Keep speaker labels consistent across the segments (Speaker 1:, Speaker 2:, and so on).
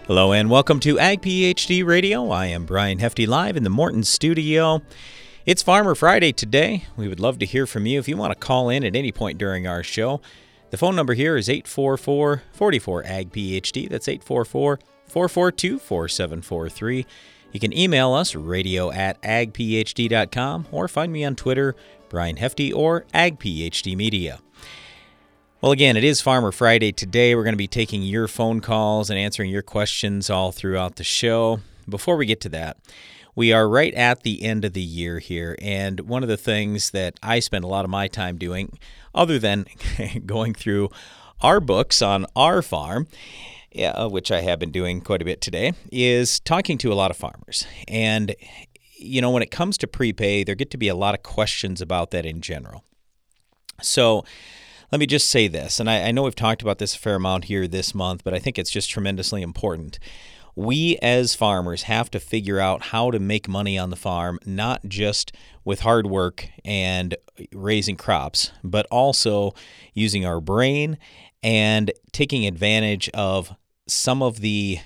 Speaker 1: Hello and welcome to Ag PhD Radio. I am Brian Hefty live in the Morton studio. It's Farmer Friday today. We would love to hear from you if you want to call in at any point during our show. The phone number here is 844-44-AG-PhD. That's 844-442-4743. You can email us, radio@agphd.com, or find me on Twitter, Brian Hefty, or Ag PhD Media. Well, again, it is Farmer Friday today. We're going to be taking your phone calls and answering your questions all throughout the show. Before we get to that, we are right at the end of the year here, and one of the things that I spend a lot of my time doing, other than going through our books on our farm, which I have been doing quite a bit today, is talking to a lot of farmers. And, you know, when it comes to prepay, there get to be a lot of questions about that in general. So let me just say this, and I know we've talked about this a fair amount here this month, but I think it's just tremendously important. We as farmers have to figure out how to make money on the farm, not just with hard work and raising crops, but also using our brain and taking advantage of some of the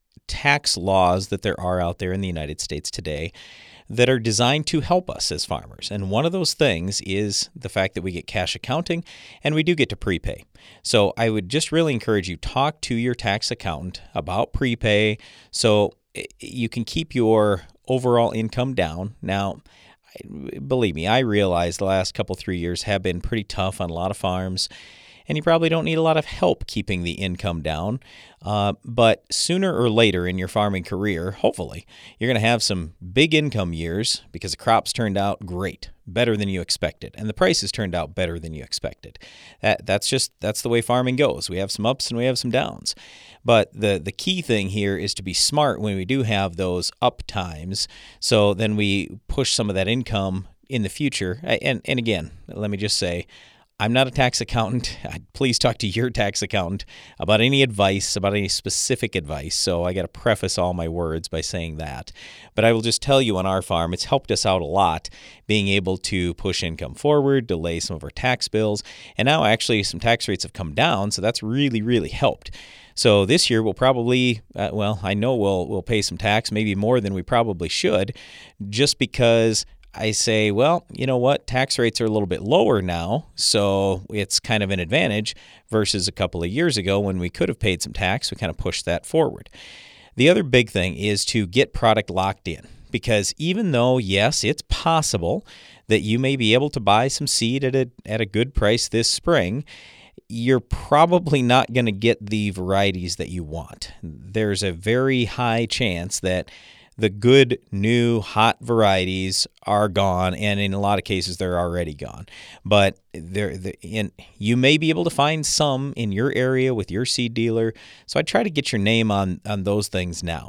Speaker 1: tax laws that there are out there in the United States today that are designed to help us as farmers. And one of those things is the fact that we get cash accounting and we do get to prepay. So I would just really encourage you, talk to your tax accountant about prepay so you can keep your overall income down. Now, believe me, I realize the last 3 years have been pretty tough on a lot of farms, and you probably don't need a lot of help keeping the income down. But sooner or later in your farming career, hopefully, you're going to have some big income years because the crops turned out great, better than you expected, and the prices turned out better than you expected. That's the way farming goes. We have some ups and we have some downs. But the key thing here is to be smart when we do have those up times, so then we push some of that income in the future. And again, let me just say, I'm not a tax accountant. Please talk to your tax accountant about any advice, about any specific advice. So I got to preface all my words by saying that. But I will just tell you on our farm, it's helped us out a lot being able to push income forward, delay some of our tax bills. And now actually some tax rates have come down. So that's really, really helped. So this year we'll probably, I know we'll pay some tax, maybe more than we probably should, just because I say, well, you know what, tax rates are a little bit lower now, so it's kind of an advantage versus a couple of years ago when we could have paid some tax. We kind of pushed that forward. The other big thing is to get product locked in, because even though, yes, it's possible that you may be able to buy some seed at a good price this spring, you're probably not going to get the varieties that you want. There's a very high chance that the good, new, hot varieties are gone, and in a lot of cases, they're already gone. But you may be able to find some in your area with your seed dealer, so I try to get your name on those things now.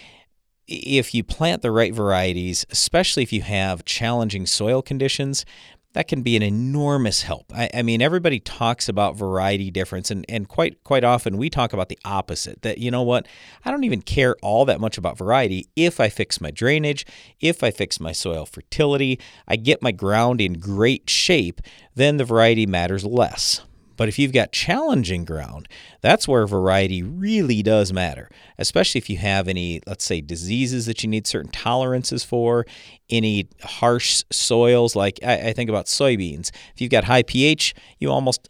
Speaker 1: If you plant the right varieties, especially if you have challenging soil conditions, that can be an enormous help. I mean, everybody talks about variety difference, and quite often we talk about the opposite, that, you know what, I don't even care all that much about variety if I fix my drainage, if I fix my soil fertility, I get my ground in great shape, then the variety matters less. But if you've got challenging ground, that's where variety really does matter, especially if you have any, let's say, diseases that you need certain tolerances for, any harsh soils, like I think about soybeans. If you've got high pH, you almost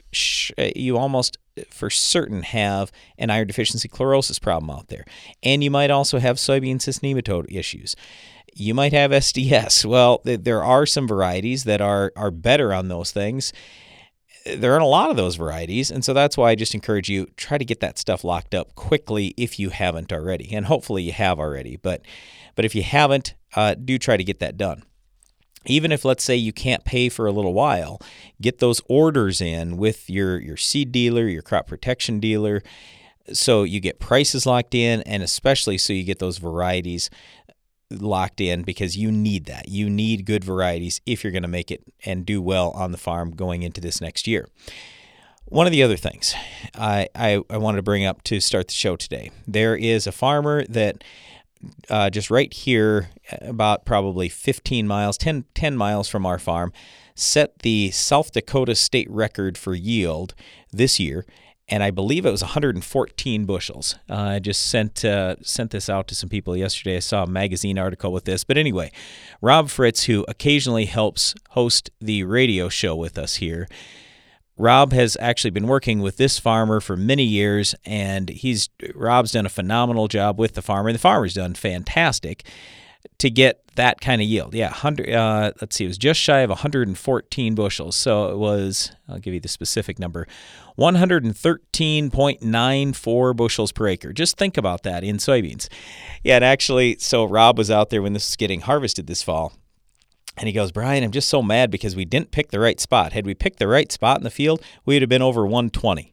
Speaker 1: for certain have an iron deficiency chlorosis problem out there. And you might also have soybean cyst nematode issues. You might have SDS. Well, there are some varieties that are better on those things. There aren't a lot of those varieties, and so that's why I just encourage you, try to get that stuff locked up quickly if you haven't already, and hopefully you have already, but if you haven't, do try to get that done. Even if, let's say, you can't pay for a little while, get those orders in with your seed dealer, your crop protection dealer, so you get prices locked in, and especially so you get those varieties locked in, because you need that. You need good varieties if you're going to make it and do well on the farm going into this next year. One of the other things I wanted to bring up to start the show today, there is a farmer that just right here, about probably 15 miles, 10 miles from our farm, set the South Dakota state record for yield this year. and I believe it was 114 bushels. I just sent this out to some people yesterday. I saw a magazine article with this. But anyway, Rob Fritz, who occasionally helps host the radio show with us here, Rob has actually been working with this farmer for many years, and Rob's done a phenomenal job with the farmer, and the farmer's done fantastic to get that kind of yield. Yeah, let's see, it was just shy of 114 bushels. So it was, I'll give you the specific number, 113.94 bushels per acre. Just think about that in soybeans. Yeah, and actually, so Rob was out there when this was getting harvested this fall, and he goes, Brian, I'm just so mad because we didn't pick the right spot. Had we picked the right spot in the field, we would have been over 120.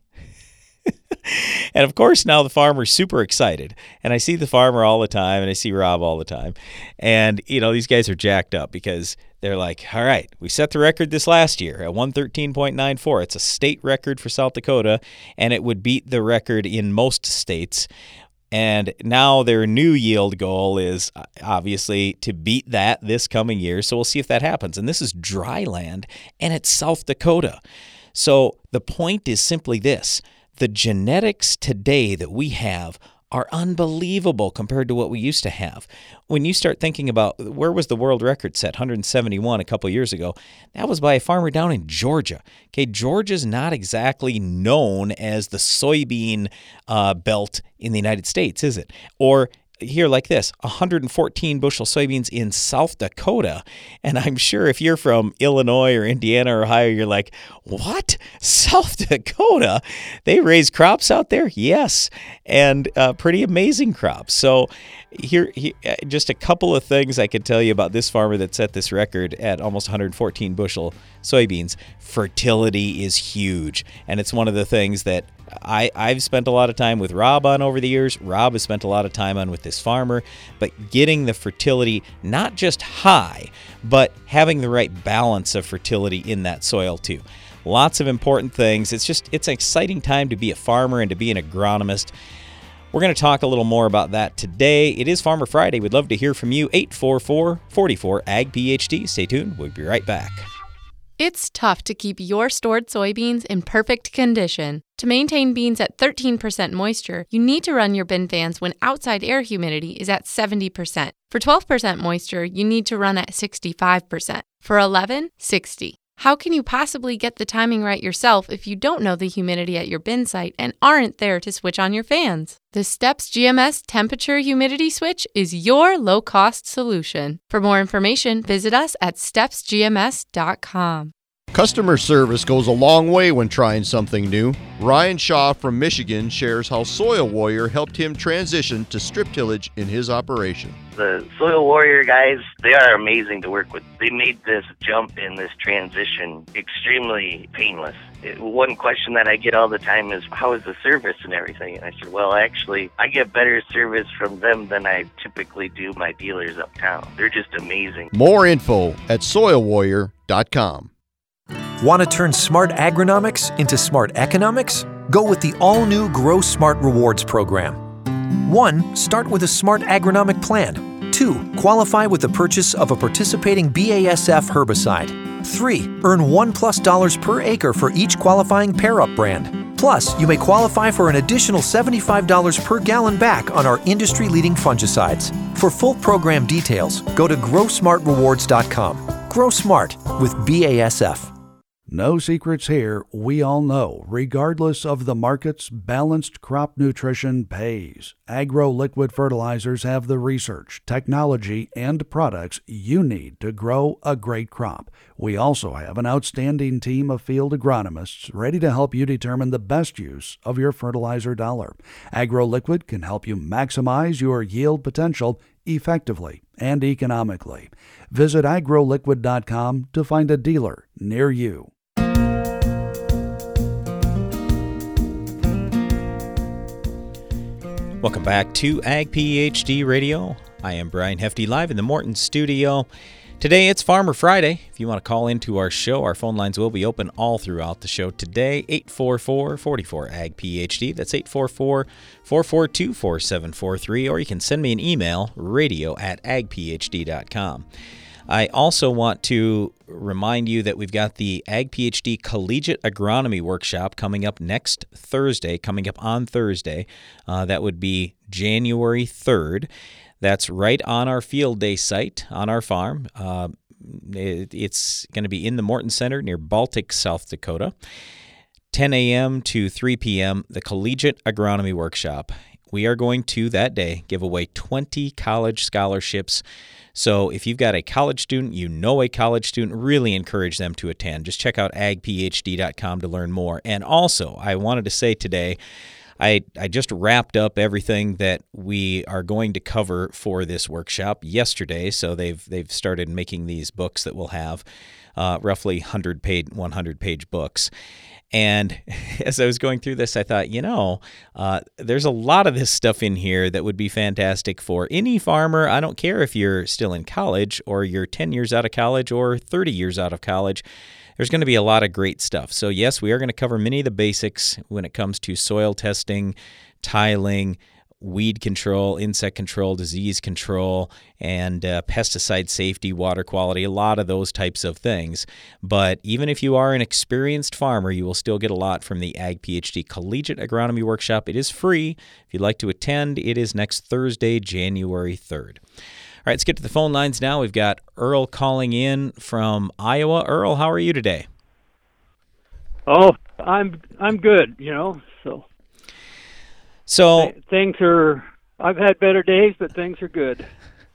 Speaker 1: And of course, now the farmer's super excited. And I see the farmer all the time, and I see Rob all the time. And, these guys are jacked up because they're like, all right, we set the record this last year at 113.94. It's a state record for South Dakota, and it would beat the record in most states. And now their new yield goal is obviously to beat that this coming year. So we'll see if that happens. And this is dry land, and it's South Dakota. So the point is simply this. The genetics today that we have are unbelievable compared to what we used to have. When you start thinking about where was the world record set, 171 a couple years ago, that was by a farmer down in Georgia. Okay, Georgia's not exactly known as the soybean belt in the United States, is it? Or here like this, 114 bushel soybeans in South Dakota. And I'm sure if you're from Illinois or Indiana or Ohio, you're like, what? South Dakota? They raise crops out there? Yes. And pretty amazing crops. So here, just a couple of things I could tell you about this farmer that set this record at almost 114 bushel soybeans. Fertility is huge. And it's one of the things that I've spent a lot of time with Rob on over the years. Rob has spent a lot of time on with this farmer, but getting the fertility not just high, but having the right balance of fertility in that soil too. Lots of important things. It's an exciting time to be a farmer and to be an agronomist. We're going to talk a little more about that today. It is Farmer Friday. We'd love to hear from you. 844-44-AG-PHD. Stay tuned. We'll be right back.
Speaker 2: It's tough to keep your stored soybeans in perfect condition. To maintain beans at 13% moisture, you need to run your bin fans when outside air humidity is at 70%. For 12% moisture, you need to run at 65%. For 11, 60. How can you possibly get the timing right yourself if you don't know the humidity at your bin site and aren't there to switch on your fans? The Steps GMS Temperature Humidity Switch is your low-cost solution. For more information, visit us at stepsgms.com.
Speaker 3: Customer service goes a long way when trying something new. Ryan Shaw from Michigan shares how Soil Warrior helped him transition to strip tillage in his operation.
Speaker 4: The Soil Warrior guys, they are amazing to work with. They made this jump in this transition extremely painless. One question that I get all the time is, how is the service and everything? And I said, well, actually, I get better service from them than I typically do my dealers uptown. They're just amazing.
Speaker 3: More info at soilwarrior.com.
Speaker 5: Want to turn smart agronomics into smart economics? Go with the all-new Grow Smart Rewards program. 1. Start with a smart agronomic plan. 2. Qualify with the purchase of a participating BASF herbicide. 3. Earn $1+ per acre for each qualifying pair-up brand. Plus, you may qualify for an additional $75 per gallon back on our industry-leading fungicides. For full program details, go to growsmartrewards.com. Grow Smart with BASF.
Speaker 6: No secrets here. We all know, regardless of the markets, balanced crop nutrition pays. Agro Liquid Fertilizers have the research, technology, and products you need to grow a great crop. We also have an outstanding team of field agronomists ready to help you determine the best use of your fertilizer dollar. Agro Liquid can help you maximize your yield potential effectively and economically. Visit agroliquid.com to find a dealer near you.
Speaker 1: Welcome back to Ag PhD Radio. I am Brian Hefty, live in the Morton studio. Today it's Farmer Friday. If you want to call into our show, our phone lines will be open all throughout the show today. 844-44-AG-PHD. That's 844-442-4743. Or you can send me an email, radio@agphd.com. I also want to remind you that we've got the Ag PhD Collegiate Agronomy Workshop coming up on Thursday. That would be January 3rd. That's right on our field day site on our farm. It's going to be in the Morton Center near Baltic, South Dakota. 10 a.m. to 3 p.m., the Collegiate Agronomy Workshop. We are going to, that day, give away 20 college scholarships. So if you've got a college student, a college student, really encourage them to attend. Just check out agphd.com to learn more. And also, I wanted to say today, I just wrapped up everything that we are going to cover for this workshop yesterday. So they've started making these books that we'll have, roughly 100-page books. And as I was going through this, I thought, there's a lot of this stuff in here that would be fantastic for any farmer. I don't care if you're still in college or you're 10 years out of college or 30 years out of college. There's going to be a lot of great stuff. So, yes, we are going to cover many of the basics when it comes to soil testing, tiling, weed control, insect control, disease control, and pesticide safety, water quality, a lot of those types of things. But even if you are an experienced farmer, you will still get a lot from the Ag PhD Collegiate Agronomy Workshop. It is free. If you'd like to attend, it is next Thursday, January 3rd. All right, let's get to the phone lines now. We've got Earl calling in from Iowa. Earl, how are you today?
Speaker 7: Oh, I'm good, So things are. I've had better days, but things are good.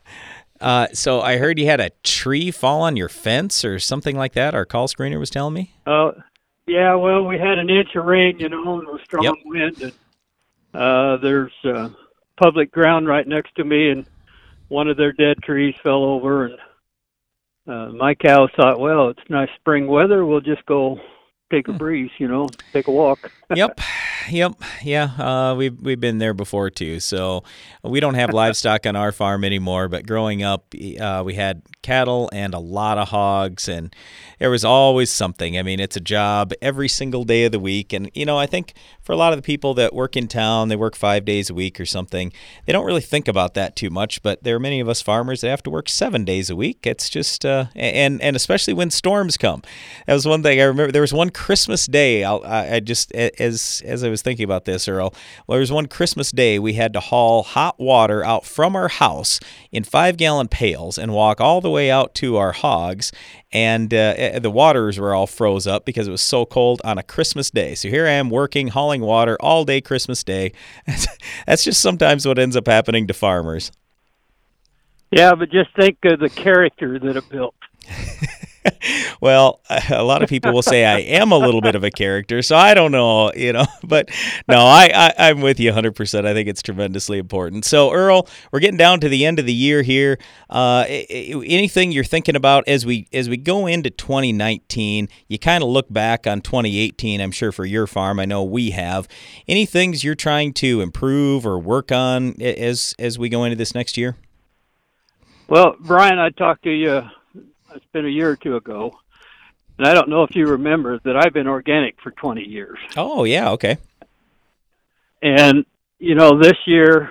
Speaker 1: So I heard you had a tree fall on your fence or something like that. Our call screener was telling me.
Speaker 7: Yeah. Well, we had an inch of rain, and a strong wind. And there's public ground right next to me, and one of their dead trees fell over. And my cows thought, well, it's nice spring weather. We'll just go take a breeze, take a walk.
Speaker 1: Yep. Yeah. We've been there before too. So we don't have livestock on our farm anymore, but growing up, we had cattle and a lot of hogs, and there was always something. I mean, it's a job every single day of the week. And, I think for a lot of the people that work in town, they work 5 days a week or something. They don't really think about that too much, but there are many of us farmers that have to work 7 days a week. It's just, and especially when storms come. That was one thing I remember. There was one Christmas day, as I was thinking about this, Earl, there was one Christmas day we had to haul hot water out from our house in 5-gallon pails and walk all the way out to our hogs, and the waters were all froze up because it was so cold on a Christmas day. So here I am working, hauling water all day Christmas day. That's just sometimes what ends up happening to farmers.
Speaker 7: Yeah, but just think of the character that it built.
Speaker 1: Well, a lot of people will say I am a little bit of a character, so I don't know, but no, I'm with you 100%. I think it's tremendously important. So, Earl, we're getting down to the end of the year here. Anything you're thinking about as we go into 2019? You kind of look back on 2018, I'm sure, for your farm. I know we have. Any things you're trying to improve or work on as we go into this next year?
Speaker 7: Well, Brian, I talked to you. It's been a year or two ago, and I don't know if you remember that I've been organic for 20 years.
Speaker 1: Oh, yeah, okay.
Speaker 7: And, this year,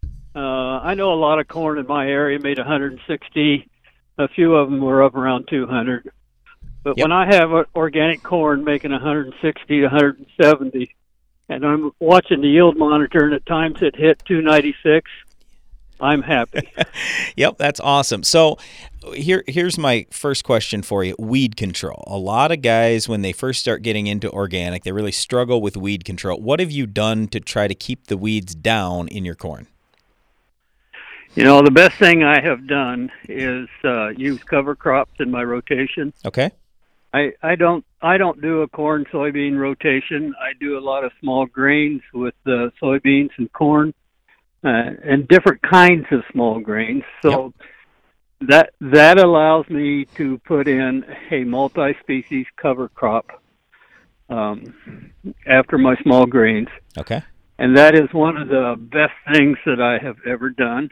Speaker 7: I know a lot of corn in my area made 160. A few of them were up around 200. But when I have organic corn making 160 to 170, and I'm watching the yield monitor, and at times it hit 296, I'm happy.
Speaker 1: Yep, that's awesome. So here's my first question for you. Weed control. A lot of guys, when they first start getting into organic, they really struggle with weed control. What have you done to try to keep the weeds down in your corn?
Speaker 7: The best thing I have done is use cover crops in my rotation.
Speaker 1: Okay.
Speaker 7: I don't do a corn soybean rotation. I do a lot of small grains with soybeans and corn. And different kinds of small grains. So that allows me to put in a multi-species cover crop after my small grains. Okay. And that is one of the best things that I have ever done.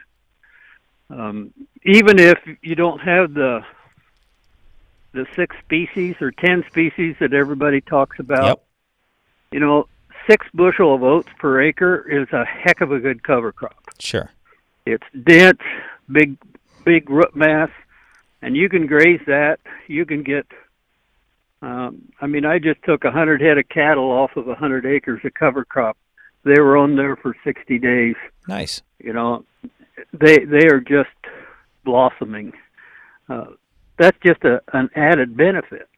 Speaker 7: Even if you don't have the 6 species or 10 species that everybody talks about, 6 bushel of oats per acre is a heck of a good cover crop.
Speaker 1: Sure.
Speaker 7: It's dense, big root mass, And you can graze that. You can get, I just took 100 head of cattle off of 100 acres of cover crop. They were on there for 60 days.
Speaker 1: Nice.
Speaker 7: You know, they are just blossoming. That's just an added benefit.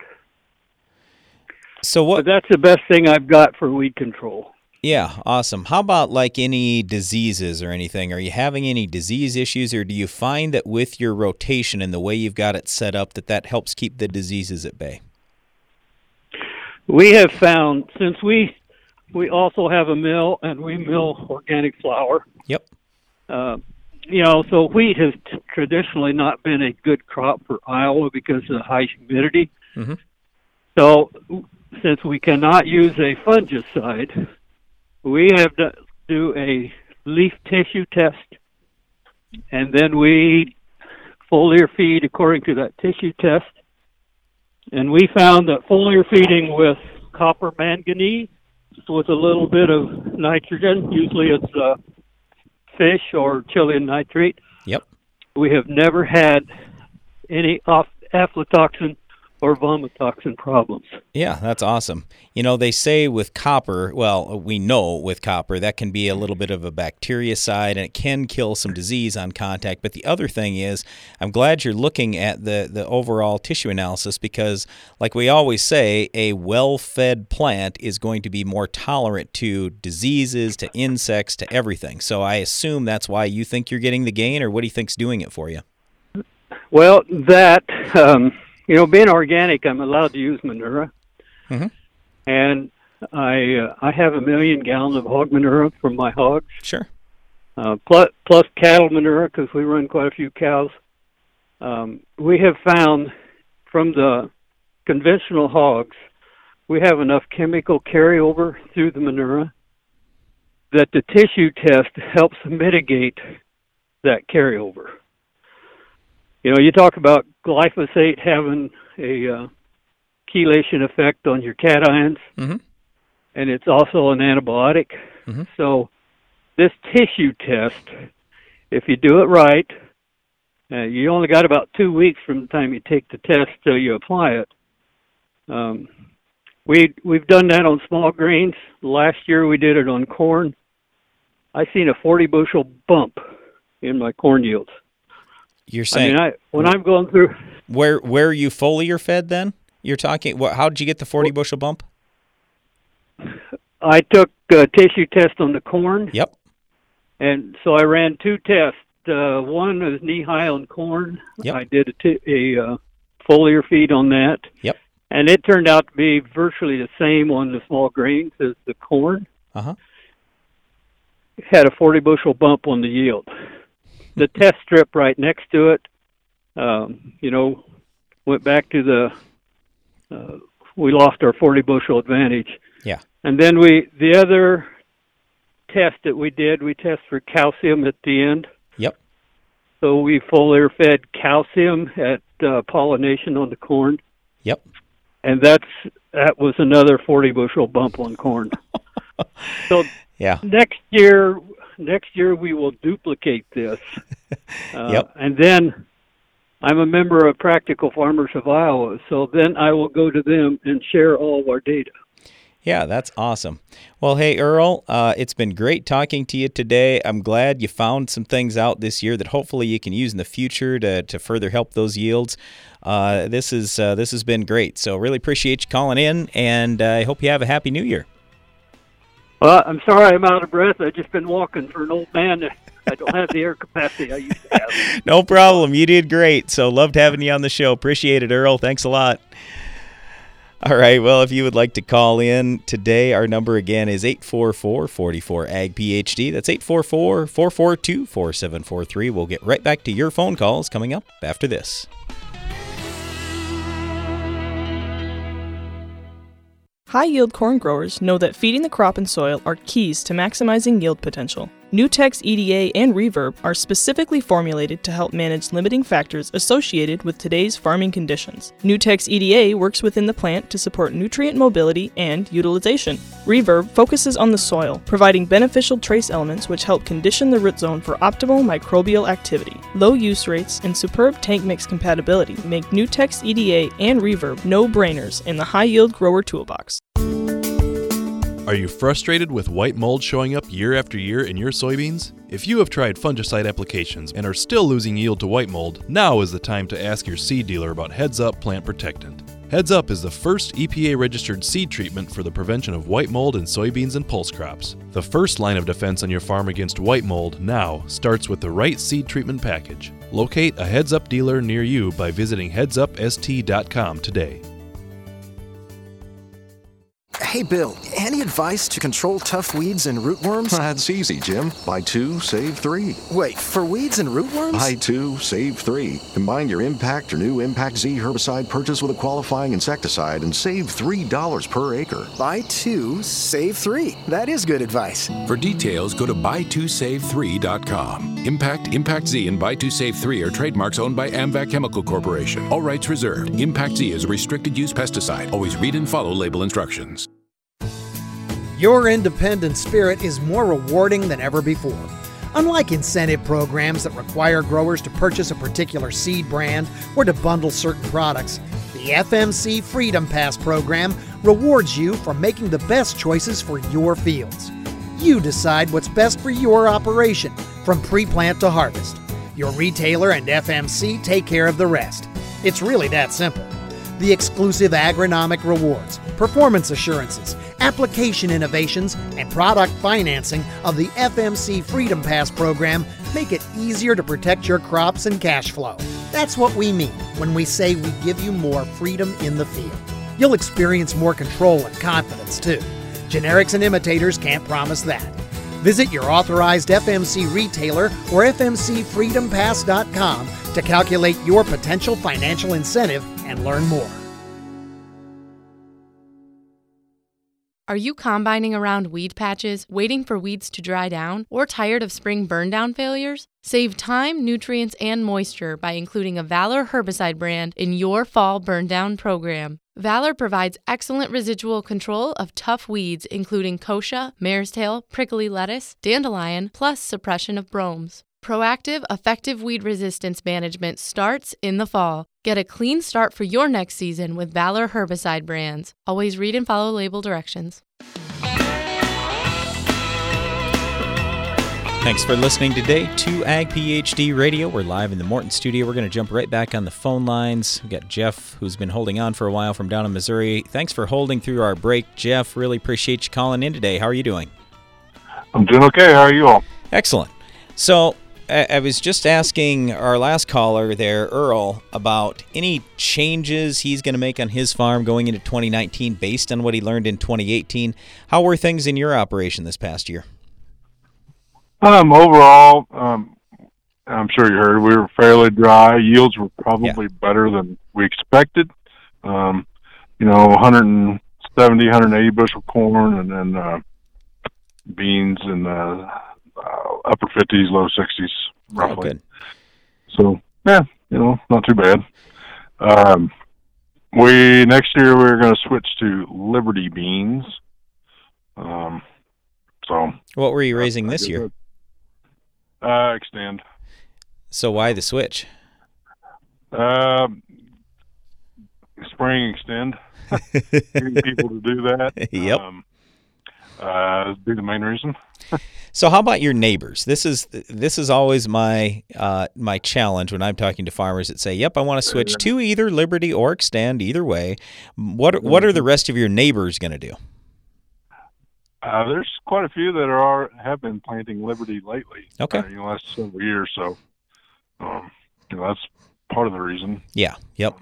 Speaker 1: So what?
Speaker 7: But that's the best thing I've got for weed control.
Speaker 1: Yeah, awesome. How about like any diseases or anything? Are you having any disease issues, or do you find that with your rotation and the way you've got it set up that helps keep the diseases at bay?
Speaker 7: We have found, since we also have a mill and we mill organic flour.
Speaker 1: Yep.
Speaker 7: So wheat has traditionally not been a good crop for Iowa because of the high humidity.
Speaker 1: Mm-hmm.
Speaker 7: So since we cannot use a fungicide, we have to do a leaf tissue test, and then we foliar feed according to that tissue test. And we found that foliar feeding with copper manganese with a little bit of nitrogen, usually it's fish or Chilean nitrate.
Speaker 1: Yep.
Speaker 7: We have never had any aflatoxin or vomitoxin problems.
Speaker 1: Yeah, that's awesome. You know, they say with copper, well, we know with copper, that can be a little bit of a bactericide and it can kill some disease on contact. But the other thing is, I'm glad you're looking at the overall tissue analysis because, like we always say, a well-fed plant is going to be more tolerant to diseases, to insects, to everything. So I assume that's why you think you're getting the gain, or what do you think's doing it for you?
Speaker 7: Well, that... being organic, I'm allowed to use manure.
Speaker 1: Mm-hmm.
Speaker 7: And I have 1 million gallons of hog manure from my hogs.
Speaker 1: Sure.
Speaker 7: Plus cattle manure, because we run quite a few cows. We have found from the conventional hogs, we have enough chemical carryover through the manure that the tissue test helps mitigate that carryover. You know, you talk about glyphosate having a chelation effect on your cations,
Speaker 1: mm-hmm.
Speaker 7: and it's also an antibiotic.
Speaker 1: Mm-hmm.
Speaker 7: So this tissue test, if you do it right, you only got about 2 weeks from the time you take the test till you apply it. We've done that on small grains. Last year we did it on corn. I seen a 40 bushel bump in my corn yields.
Speaker 1: You're saying
Speaker 7: when I'm going through
Speaker 1: where you foliar fed then? You're talking how did you get the 40 bushel bump?
Speaker 7: I took a tissue test on the corn.
Speaker 1: Yep.
Speaker 7: And so I ran 2 tests. One was knee high on corn.
Speaker 1: Yep.
Speaker 7: I did a foliar feed on that.
Speaker 1: Yep.
Speaker 7: And it turned out to be virtually the same on the small grains as the corn.
Speaker 1: Uh-huh.
Speaker 7: It had a 40 bushel bump on the yield. The test strip right next to it, went back to we lost our 40 bushel advantage.
Speaker 1: Yeah.
Speaker 7: And then the other test that we test for calcium at the end.
Speaker 1: Yep.
Speaker 7: So we foliar fed calcium at pollination on the corn.
Speaker 1: Yep.
Speaker 7: And that was another 40 bushel bump on corn. So
Speaker 1: yeah.
Speaker 7: Next year we will duplicate this.
Speaker 1: Yep.
Speaker 7: And then I'm a member of Practical Farmers of Iowa, so then I will go to them and share all of our data.
Speaker 1: Yeah, that's awesome. Well, hey, Earl, it's been great talking to you today. I'm glad you found some things out this year that hopefully you can use in the future to further help those yields. This has been great, so really appreciate you calling in, and I hope you have a happy New Year.
Speaker 7: Well, I'm sorry I'm out of breath. I've just been walking for an old man. I don't have the air capacity I used to have.
Speaker 1: No problem. You did great. So loved having you on the show. Appreciate it, Earl. Thanks a lot. All right. Well, if you would like to call in today, our number again is 844-44-AG-PHD. That's 844-442-4743. We'll get right back to your phone calls coming up after this.
Speaker 8: High-yield corn growers know that feeding the crop and soil are keys to maximizing yield potential. Nutex EDA and Reverb are specifically formulated to help manage limiting factors associated with today's farming conditions. Nutex EDA works within the plant to support nutrient mobility and utilization. Reverb focuses on the soil, providing beneficial trace elements which help condition the root zone for optimal microbial activity. Low use rates and superb tank mix compatibility make Nutex EDA and Reverb no-brainers in the high-yield grower toolbox.
Speaker 9: Are you frustrated with white mold showing up year after year in your soybeans? If you have tried fungicide applications and are still losing yield to white mold, now is the time to ask your seed dealer about Heads Up Plant Protectant. Heads Up is the first EPA-registered seed treatment for the prevention of white mold in soybeans and pulse crops. The first line of defense on your farm against white mold now starts with the right seed treatment package. Locate a Heads Up dealer near you by visiting headsupst.com today.
Speaker 10: Hey, Bill, any advice to control tough weeds and rootworms?
Speaker 11: That's easy, Jim. Buy 2, save 3.
Speaker 10: Wait, for weeds and rootworms?
Speaker 11: Buy 2, save 3. Combine your Impact or new Impact Z herbicide purchase with a qualifying insecticide and save $3 per acre.
Speaker 10: Buy 2, save 3. That is good advice.
Speaker 12: For details, go to buy2save3.com. Impact, Impact Z, and Buy 2 Save 3 are trademarks owned by AMVAC Chemical Corporation. All rights reserved. Impact Z is a restricted-use pesticide. Always read and follow label instructions.
Speaker 13: Your independent spirit is more rewarding than ever before. Unlike incentive programs that require growers to purchase a particular seed brand or to bundle certain products, the FMC Freedom Pass program rewards you for making the best choices for your fields. You decide what's best for your operation, from pre-plant to harvest. Your retailer and FMC take care of the rest. It's really that simple. The exclusive agronomic rewards, performance assurances, application innovations, and product financing of the FMC Freedom Pass program make it easier to protect your crops and cash flow. That's what we mean when we say we give you more freedom in the field. You'll experience more control and confidence, too. Generics and imitators can't promise that. Visit your authorized FMC retailer or FMCFreedomPass.com to calculate your potential financial incentive and learn more.
Speaker 2: Are you combining around weed patches, waiting for weeds to dry down, or tired of spring burn-down failures? Save time, nutrients, and moisture by including a Valor herbicide brand in your fall burn-down program. Valor provides excellent residual control of tough weeds including kochia, mare's tail, prickly lettuce, dandelion, plus suppression of bromes. Proactive, effective weed resistance management starts in the fall. Get a clean start for your next season with Valor herbicide brands. Always read and follow label directions.
Speaker 1: Thanks for listening today to Ag PhD Radio. We're live in the Morton studio. We're going to jump right back on the phone lines. We've got Jeff, who's been holding on for a while from down in Missouri. Thanks for holding through our break, Jeff. Really appreciate you calling in today. How are you doing?
Speaker 14: I'm doing okay. How are you all?
Speaker 1: Excellent. So I was just asking our last caller there, Earl, about any changes he's going to make on his farm going into 2019 based on what he learned in 2018. How were things in your operation this past year?
Speaker 14: Overall, I'm sure you heard, we were fairly dry. Yields were probably better than we expected. 170, 180 bushel corn, and then beans in the upper 50s, low 60s, roughly.
Speaker 1: Oh, good.
Speaker 14: So, not too bad. Next year we're going to switch to Liberty beans.
Speaker 1: What were you raising this year?
Speaker 14: Extend.
Speaker 1: So why the switch?
Speaker 14: Spring Extend. Getting people to do that.
Speaker 1: Yep.
Speaker 14: Be the main reason.
Speaker 1: So how about your neighbors? This is always my challenge when I'm talking to farmers that say, "Yep, I want to switch to either Liberty or Extend, either way." What are the rest of your neighbors going to do?
Speaker 14: There's quite a few that have been planting Liberty lately.
Speaker 1: Okay.
Speaker 14: In the last several years, so that's part of the reason.
Speaker 1: Yeah. Yep.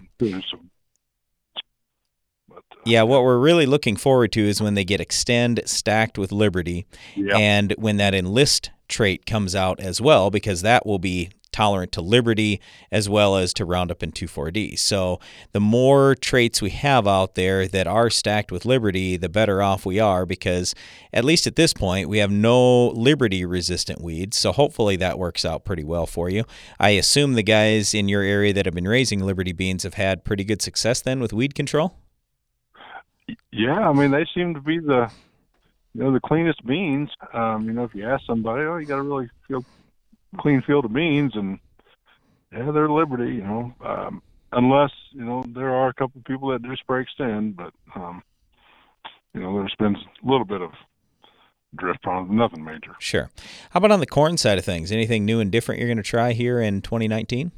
Speaker 14: Yeah,
Speaker 1: what we're really looking forward to is when they get Extend stacked with Liberty,
Speaker 14: yep.
Speaker 1: And when that Enlist trait comes out as well, because that will be tolerant to Liberty as well as to Roundup and 2,4-D. So the more traits we have out there that are stacked with Liberty, the better off we are, because at least at this point we have no Liberty-resistant weeds. So hopefully that works out pretty well for you. I assume the guys in your area that have been raising Liberty beans have had pretty good success then with weed control?
Speaker 14: Yeah, I mean, they seem to be the cleanest beans. If you ask somebody, you got a really clean field of beans, and yeah, they're Liberty, unless, there are a couple of people that do spray extend, but, there's been a little bit of drift problems, nothing major.
Speaker 1: Sure. How about on the corn side of things? Anything new and different you're going to try here in 2019?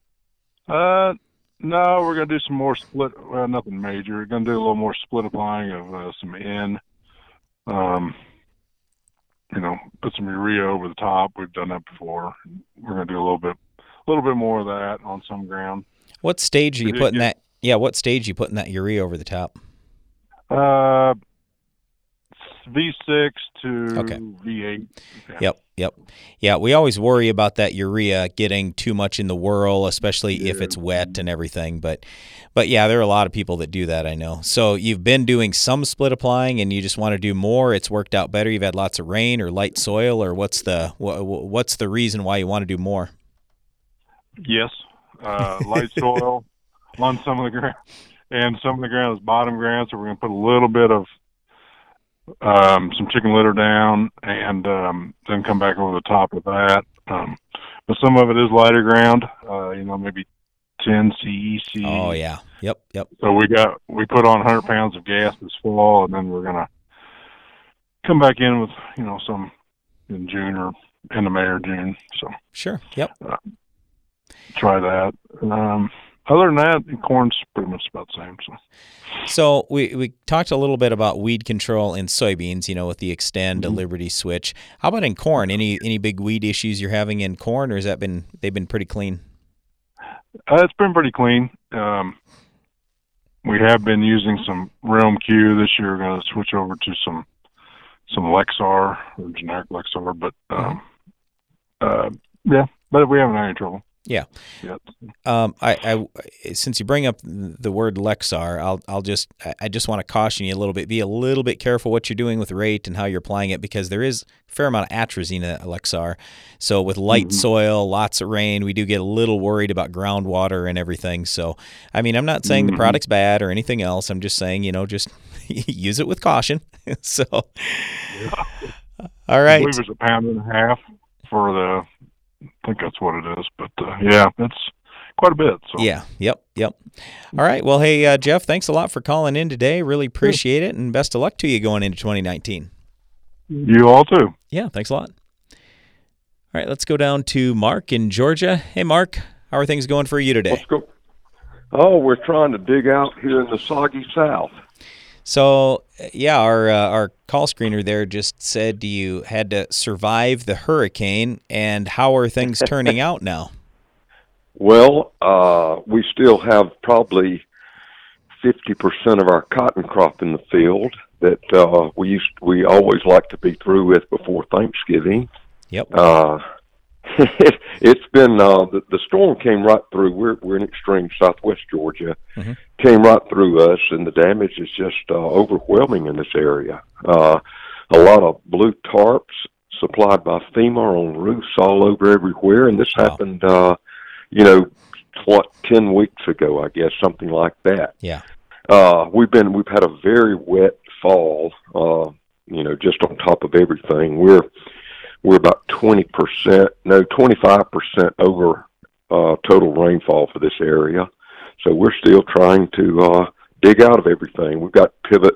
Speaker 14: No, we're going to do some more split, nothing major. We're going to do a little more split applying of some N. Put some urea over the top. We've done that before. We're going to do a little bit more of that on some ground.
Speaker 1: What stage are you putting that? Yeah, what stage are you putting that urea over the top?
Speaker 14: V6 to V8.
Speaker 1: Yeah. Yep. Yeah, we always worry about that urea getting too much in the whirl, especially if it's wet and everything. But yeah, there are a lot of people that do that, I know. So you've been doing some split applying, and you just want to do more. It's worked out better. You've had lots of rain or light soil, or what's the reason why you want to do more?
Speaker 14: Yes, light soil on some of the ground, and some of the ground is bottom ground. So we're going to put a little bit of some chicken litter down, and then come back over the top of that. But some of it is lighter ground, maybe 10 CEC.
Speaker 1: Oh yeah, yep.
Speaker 14: So we put on 100 pounds of gas this fall, and then we're gonna come back in with some in June or end of May or June. So
Speaker 1: sure, yep.
Speaker 14: Try that. Other than that, corn's pretty much about the same.
Speaker 1: So we talked a little bit about weed control in soybeans, with the Extend to Liberty switch. How about in corn? Any big weed issues you're having in corn, or they've been pretty clean?
Speaker 14: It's been pretty clean. We have been using some Realm Q this year. We're going to switch over to some Lexar, or generic Lexar, but but we haven't had any trouble.
Speaker 1: Yeah.
Speaker 14: Yep.
Speaker 1: I since you bring up the word Lexar, I just want to caution you a little bit. Be a little bit careful what you're doing with rate and how you're applying it, because there is a fair amount of atrazine in Lexar. So with light soil, lots of rain, we do get a little worried about groundwater and everything. So, I mean, I'm not saying the product's bad or anything else. I'm just saying, just use it with caution. So, all right.
Speaker 14: I believe it's 1.5 pounds for the. I think that's what it is, but it's quite a bit. So.
Speaker 1: Yeah, yep. All right, well, hey, Jeff, thanks a lot for calling in today. Really appreciate it, and best of luck to you going into 2019.
Speaker 14: You all too.
Speaker 1: Yeah, thanks a lot. All right, let's go down to Mark in Georgia. Hey, Mark, how are things going for you today?
Speaker 15: Let's go. Oh, we're trying to dig out here in the soggy South.
Speaker 1: So, yeah, our call screener there just said you had to survive the hurricane, and how are things turning out now?
Speaker 15: Well, we still have probably 50% of our cotton crop in the field that we always like to be through with before Thanksgiving.
Speaker 1: Yep.
Speaker 15: It's been the storm came right through. We're in extreme southwest Georgia. Came right through us, and the damage is just overwhelming in this area. A lot of blue tarps supplied by FEMA on roofs all over everywhere, and this happened 10 weeks ago, I guess, something like that.
Speaker 1: Yeah.
Speaker 15: We've had a very wet fall, just on top of everything. We're about 25% over total rainfall for this area. So we're still trying to dig out of everything. We've got pivots.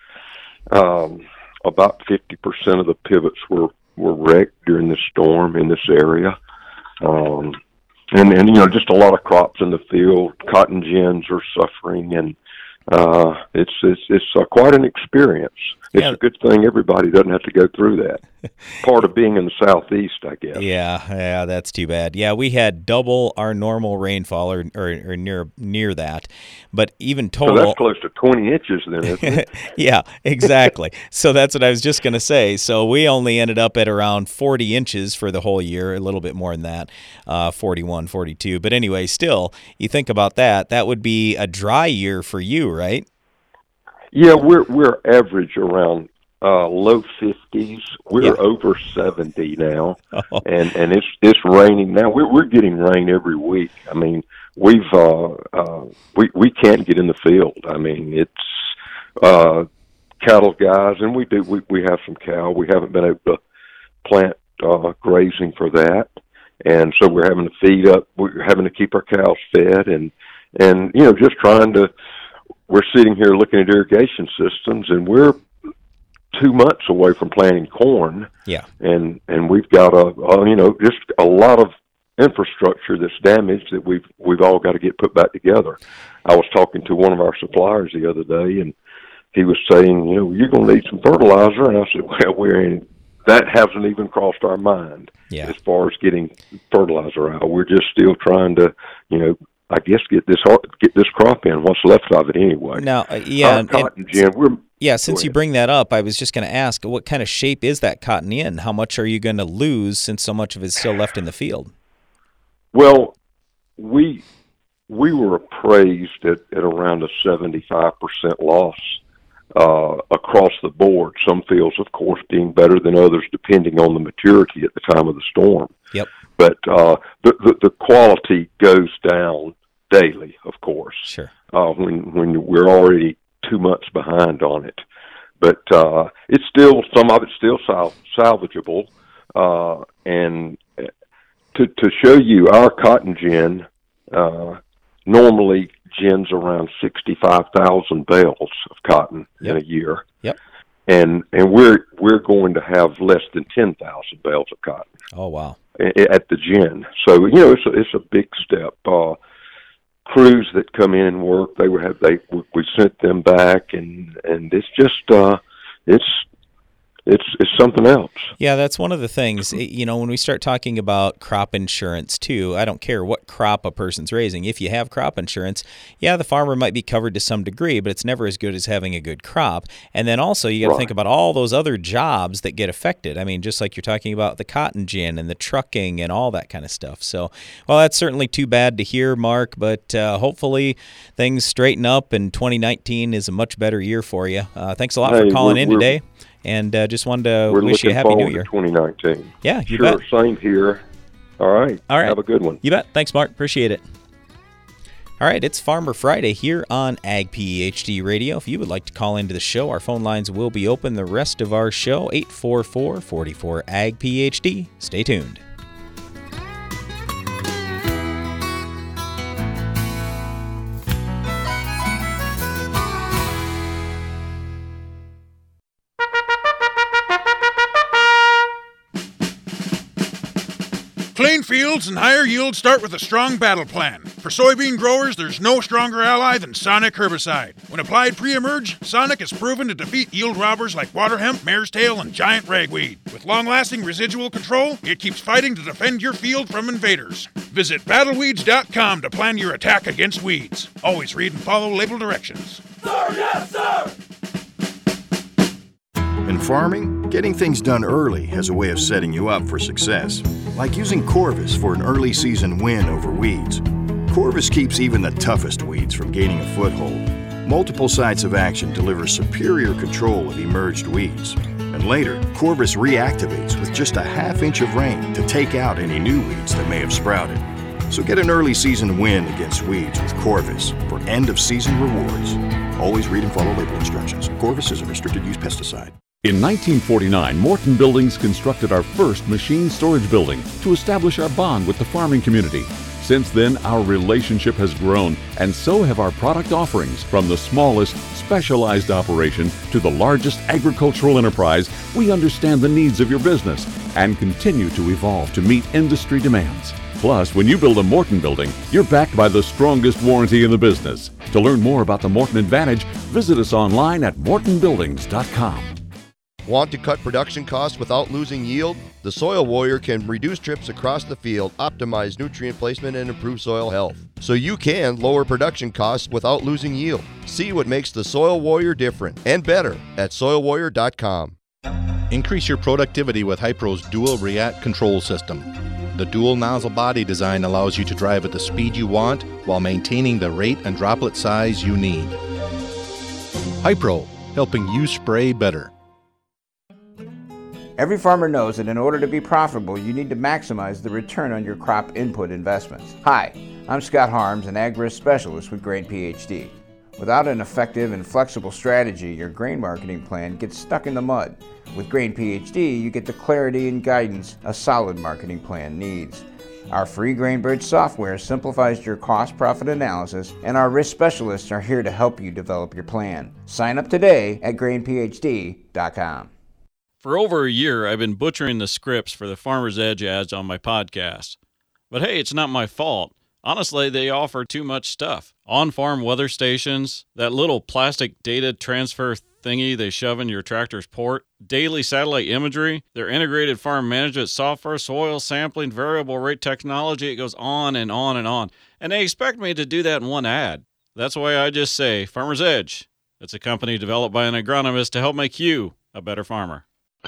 Speaker 15: About 50% of the pivots were wrecked during the storm in this area. And just a lot of crops in the field. Cotton gins are suffering, and it's quite an experience. It's a good thing everybody doesn't have to go through that. Part of being in the Southeast, I guess.
Speaker 1: Yeah, that's too bad. Yeah, we had double our normal rainfall or near that. But even total...
Speaker 15: So that's close to 20 inches then, isn't it?
Speaker 1: Yeah, exactly. So that's what I was just going to say. So we only ended up at around 40 inches for the whole year, a little bit more than that, 41, 42. But anyway, still, you think about that, that would be a dry year for you, right?
Speaker 15: Yeah, we're average around low 50s. We're over 70 now, and it's raining now. We're getting rain every week. I mean, we can't get in the field. I mean, it's cattle guys, and we have some cow. We haven't been able to plant grazing for that, and so we're having to feed up. We're having to keep our cows fed, and just trying to. We're sitting here looking at irrigation systems, and we're 2 months away from planting corn.
Speaker 1: Yeah,
Speaker 15: and we've got just a lot of infrastructure that's damaged that we've all got to get put back together. I was talking to one of our suppliers the other day, and he was saying, you're going to need some fertilizer, and I said, well, that hasn't even crossed our mind as far as getting fertilizer out. We're just still trying to, I guess get this crop in, what's left of it anyway.
Speaker 1: Now,
Speaker 15: cotton gin.
Speaker 1: Since you bring that up, I was just going to ask, what kind of shape is that cotton in? How much are you going to lose since so much of it's still left in the field?
Speaker 15: Well, we were appraised at around a 75% loss across the board. Some fields, of course, being better than others, depending on the maturity at the time of the storm.
Speaker 1: Yep.
Speaker 15: But the quality goes down daily, of course.
Speaker 1: Sure.
Speaker 15: When we're already 2 months behind on it, but it's still, some of it's still salvageable. And to show you, our cotton gin normally gins around 65,000 bales of cotton in a year.
Speaker 1: Yep.
Speaker 15: And we're going to have less than 10,000 bales of cotton.
Speaker 1: Oh wow!
Speaker 15: At the gin, so it's a big step. Crews that come in and work, we sent them back, and it's just it's something else.
Speaker 1: Yeah, that's one of the things. When we start talking about crop insurance too, I don't care what crop a person's raising. If you have crop insurance, the farmer might be covered to some degree, but it's never as good as having a good crop. And then also you got to think about all those other jobs that get affected. I mean, just like you're talking about the cotton gin and the trucking and all that kind of stuff. So, well, that's certainly too bad to hear, Mark, but hopefully things straighten up and 2019 is a much better year for you. Thanks a lot for calling in today. And just wanted to wish you a Happy New Year.
Speaker 15: 2019.
Speaker 1: Yeah, you bet.
Speaker 15: Same here. All right. Have a good one.
Speaker 1: You bet. Thanks, Mark. Appreciate it. All right, it's Farmer Friday here on Ag PhD Radio. If you would like to call into the show, our phone lines will be open the rest of our show, 844-44-AG-PHD. Stay tuned.
Speaker 16: Clean fields and higher yields start with a strong battle plan. For soybean growers, there's no stronger ally than Sonic herbicide. When applied pre-emerge, Sonic is proven to defeat yield robbers like water hemp, mare's tail, and giant ragweed. With long-lasting residual control, it keeps fighting to defend your field from invaders. Visit battleweeds.com to plan your attack against weeds. Always read and follow label directions.
Speaker 17: Sir, yes, sir!
Speaker 18: In farming, getting things done early has a way of setting you up for success. Like using Corvus for an early season win over weeds. Corvus keeps even the toughest weeds from gaining a foothold. Multiple sites of action deliver superior control of emerged weeds. And later, Corvus reactivates with just a ½ inch of rain to take out any new weeds that may have sprouted. So get an early season win against weeds with Corvus for end of season rewards. Always read and follow label instructions. Corvus is a restricted use pesticide.
Speaker 19: In 1949, Morton Buildings constructed our first machine storage building to establish our bond with the farming community. Since then, our relationship has grown, and so have our product offerings. From the smallest, specialized operation to the largest agricultural enterprise, we understand the needs of your business and continue to evolve to meet industry demands. Plus, when you build a Morton building, you're backed by the strongest warranty in the business. To learn more about the Morton Advantage, visit us online at mortonbuildings.com.
Speaker 3: Want to cut production costs without losing yield? The Soil Warrior can reduce trips across the field, optimize nutrient placement, and improve soil health. So you can lower production costs without losing yield. See what makes the Soil Warrior different and better at soilwarrior.com.
Speaker 9: Increase your productivity with Hypro's dual React control system. The dual nozzle body design allows you to drive at the speed you want while maintaining the rate and droplet size you need. Hypro, helping you spray better.
Speaker 17: Every farmer knows that in order to be profitable, you need to maximize the return on your crop input investments. Hi, I'm Scott Harms, an ag risk specialist with Grain PhD. Without an effective and flexible strategy, your grain marketing plan gets stuck in the mud. With Grain PhD, you get the clarity and guidance a solid marketing plan needs. Our free GrainBridge software simplifies your cost-profit analysis, and our risk specialists are here to help you develop your plan. Sign up today at grainphd.com.
Speaker 20: For over a year, I've been butchering the scripts for the Farmer's Edge ads on my podcast. But hey, it's not my fault. Honestly, they offer too much stuff. On-farm weather stations, that little plastic data transfer thingy they shove in your tractor's port, daily satellite imagery, their integrated farm management software, soil sampling, variable rate technology, it goes on and on and on. And they expect me to do that in one ad. That's why I just say Farmer's Edge. It's a company developed by an agronomist to help make you a better farmer.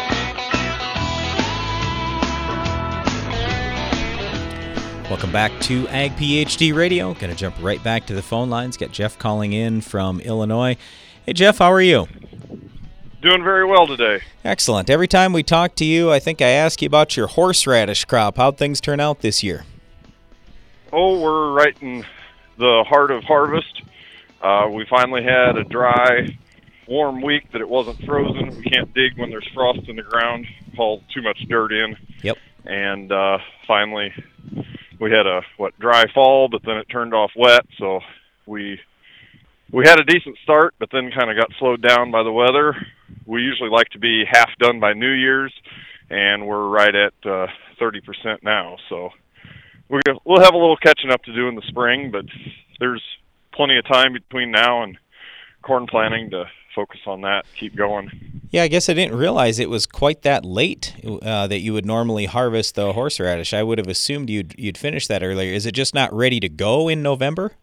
Speaker 1: Welcome back to Ag PhD Radio. Going to jump right back to the phone lines. Got Jeff calling in from Illinois. Hey, Jeff, how are you?
Speaker 21: Doing very well today.
Speaker 1: Excellent. Every time we talk to you, I think I ask you about your horseradish crop. How'd things turn out this year?
Speaker 21: Oh, we're right in the heart of harvest. We finally had a dry, warm week that it wasn't frozen. We can't dig when there's frost in the ground, haul too much dirt in.
Speaker 1: Yep.
Speaker 21: And finally, we had a dry fall, but then it turned off wet, so we had a decent start, but then kind of got slowed down by the weather. We usually like to be half done by New Year's, and we're right at 30% now. So we'll have a little catching up to do in the spring, but there's plenty of time between now and corn planting to focus on that, keep going.
Speaker 1: Yeah, I guess I didn't realize it was quite that late that you would normally harvest the horseradish. I would have assumed you'd finish that earlier. Is it just not ready to go in November?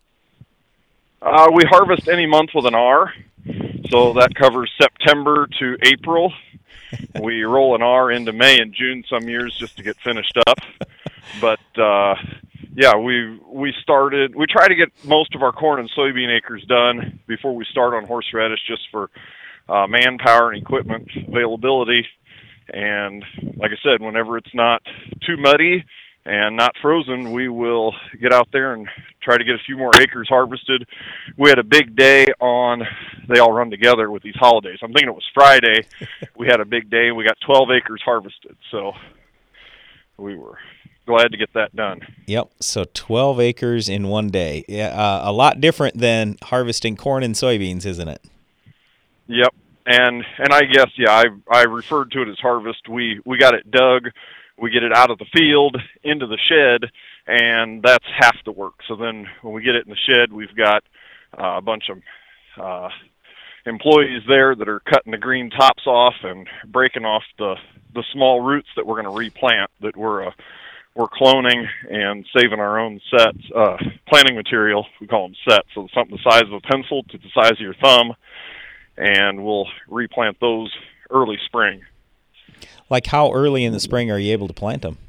Speaker 21: We harvest any month with an R, so that covers September to April. We roll an R into May and June some years just to get finished up. But yeah, we try to get most of our corn and soybean acres done before we start on horseradish, just for manpower and equipment availability. And like I said, whenever it's not too muddy and not frozen, we will get out there and try to get a few more acres harvested. We had a big day they all run together with these holidays. I'm thinking it was Friday. We had a big day. We got 12 acres harvested, so we were glad to get that done.
Speaker 1: Yep, so 12 acres in one day. Yeah, a lot different than harvesting corn and soybeans, isn't it?
Speaker 21: Yep, and I guess, yeah, I referred to it as harvest. We got it dug. We get it out of the field into the shed, and that's half the work. So then when we get it in the shed, we've got a bunch of employees there that are cutting the green tops off and breaking off the small roots that we're going to replant, that we're cloning and saving our own sets, planting material. We call them sets, so something the size of a pencil to the size of your thumb, and we'll replant those early spring.
Speaker 1: Like how early in the spring are you able to plant them?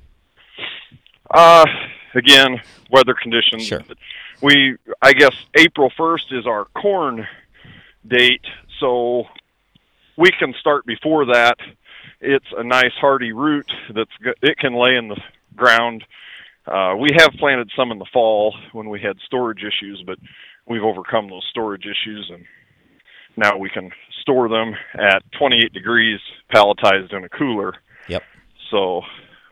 Speaker 21: Again, weather conditions.
Speaker 1: Sure.
Speaker 21: I guess April 1st is our corn date, so we can start before that. It's a nice hardy root it can lay in the ground. We have planted some in the fall when we had storage issues, but we've overcome those storage issues, and now we can store them at 28 degrees palletized in a cooler.
Speaker 1: Yep.
Speaker 21: So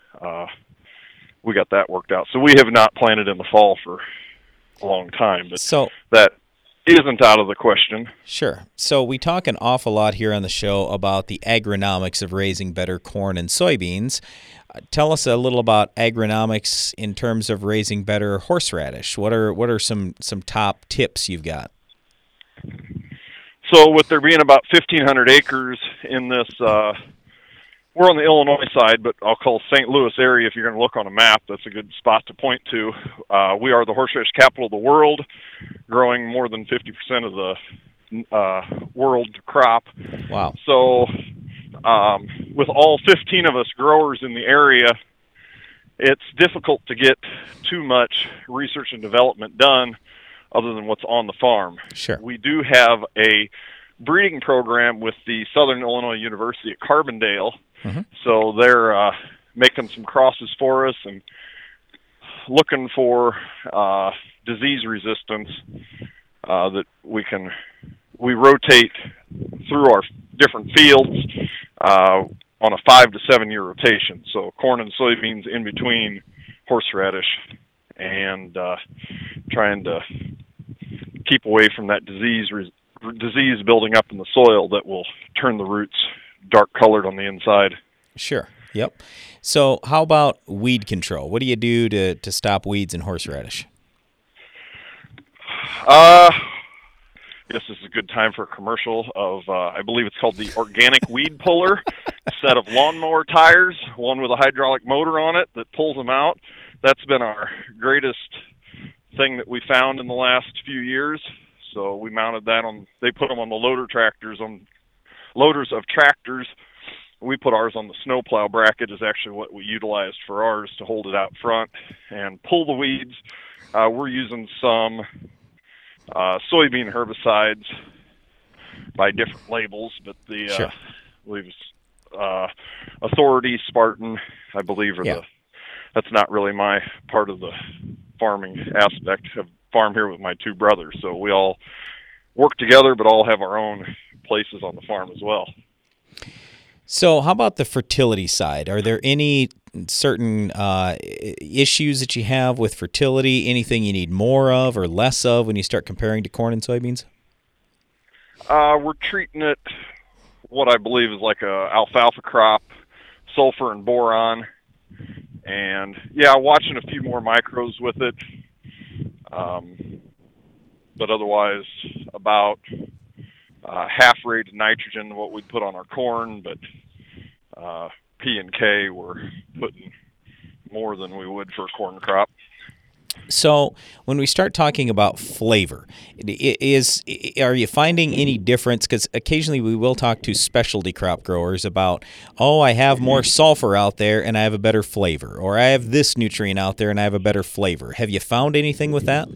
Speaker 21: we got that worked out. So we have not planted in the fall for a long time, but
Speaker 1: so
Speaker 21: that isn't out of the question.
Speaker 1: Sure. So we talk an awful lot here on the show about the agronomics of raising better corn and soybeans. Tell us a little about agronomics in terms of raising better horseradish. What are some top tips you've got?
Speaker 21: So with there being about 1,500 acres in this, we're on the Illinois side, but I'll call St. Louis area. If you're going to look on a map, that's a good spot to point to. We are the horseradish capital of the world, growing more than 50% of the world crop.
Speaker 1: Wow.
Speaker 21: So with all 15 of us growers in the area, it's difficult to get too much research and development done other than what's on the farm.
Speaker 1: Sure.
Speaker 21: We do have a breeding program with the Southern Illinois University at Carbondale.
Speaker 1: Mm-hmm.
Speaker 21: So they're making some crosses for us and looking for disease resistance that we rotate through our different fields on a 5 to 7 year rotation. So corn and soybeans in between horseradish, and trying to keep away from that disease building up in the soil that will turn the roots dark colored on the inside.
Speaker 1: Sure. Yep. So how about weed control? What do you do to stop weeds in horseradish?
Speaker 21: This is a good time for a commercial of, I believe it's called the Organic Weed Puller, a set of lawnmower tires, one with a hydraulic motor on it that pulls them out. That's been our greatest thing that we found in the last few years. So we mounted that on, they put them on the loaders of tractors. We put ours on the snowplow bracket is actually what we utilized for ours to hold it out front and pull the weeds. We're using some soybean herbicides by different labels, but the
Speaker 1: Sure.
Speaker 21: I believe it's Authority, Spartan, I believe, are that's not really my part of the farming aspect. I farm here with my two brothers, so we all work together, but all have our own places on the farm as well.
Speaker 1: So how about the fertility side? Are there any certain issues that you have with fertility? Anything you need more of or less of when you start comparing to corn and soybeans?
Speaker 21: We're treating it what I believe is like a alfalfa crop, sulfur and boron, and watching a few more micros with it. But otherwise about half rate of nitrogen what we'd put on our corn, but P and K we're putting more than we would for a corn crop.
Speaker 1: So when we start talking about flavor, are you finding any difference? Because occasionally we will talk to specialty crop growers about, I have more sulfur out there and I have a better flavor, or I have this nutrient out there and I have a better flavor. Have you found anything with that?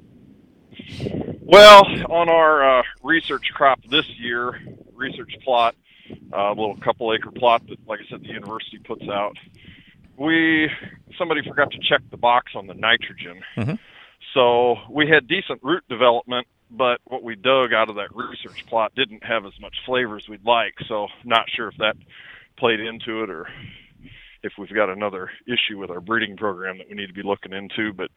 Speaker 21: Well, on our research crop this year, research plot, a little couple acre plot that, like I said, the university puts out, somebody forgot to check the box on the nitrogen.
Speaker 1: Mm-hmm.
Speaker 21: So we had decent root development, but what we dug out of that research plot didn't have as much flavor as we'd like. So not sure if that played into it or if we've got another issue with our breeding program that we need to be looking into. But